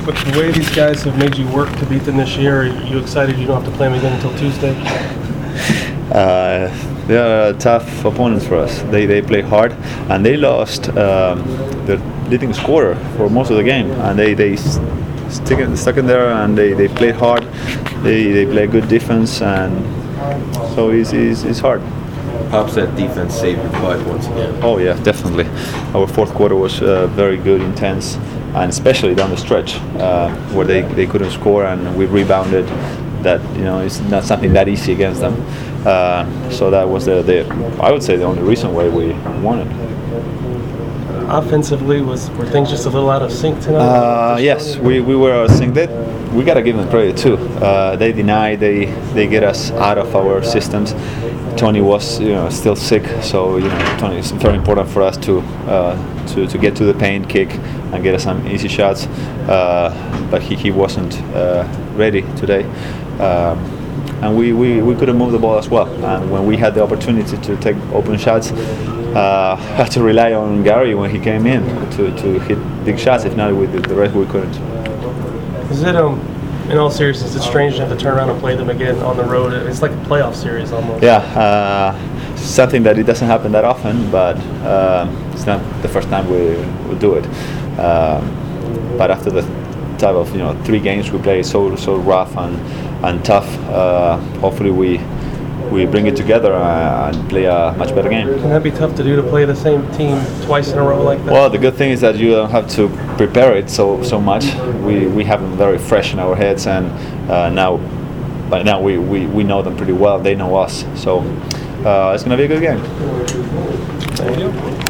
But the way these guys have made you work to beat them this year, are you excited you don't have to play them again until Tuesday? They are tough opponents for us. They play hard, and they lost their leading scorer for most of the game, and they stuck in there, and they played hard. They play good defense, and so it's hard. Pops, that defense saved your butt once again. Oh yeah, definitely. Our fourth quarter was very good, intense, and especially down the stretch where they couldn't score, and we rebounded. That it's not something that easy against them. So that was I would say the only reason why we won it. Offensively, were things just a little out of sync tonight? Yes, we were out of sync. We gotta give them credit too. They deny, they get us out of our systems. Tony was still sick, so Tony is very important for us to get to the paint, kick, and get us some easy shots. But he wasn't ready today. And we couldn't move the ball as well. And when we had the opportunity to take open shots, had to rely on Gary when he came in to hit big shots. If not, with the rest we couldn't. Is it in all seriousness, it's strange to have to turn around and play them again on the road? It's like a playoff series almost. Yeah, something that it doesn't happen that often, but it's not the first time we do it. But after the type of 3 games we play so rough and tough, hopefully we bring it together and play a much better game. Can that be tough to do, to play the same team twice in a row like that? Well, the good thing is that you don't have to prepare it so much. We have them very fresh in our heads, and by now we know them pretty well. They know us, so it's going to be a good game. Thank you.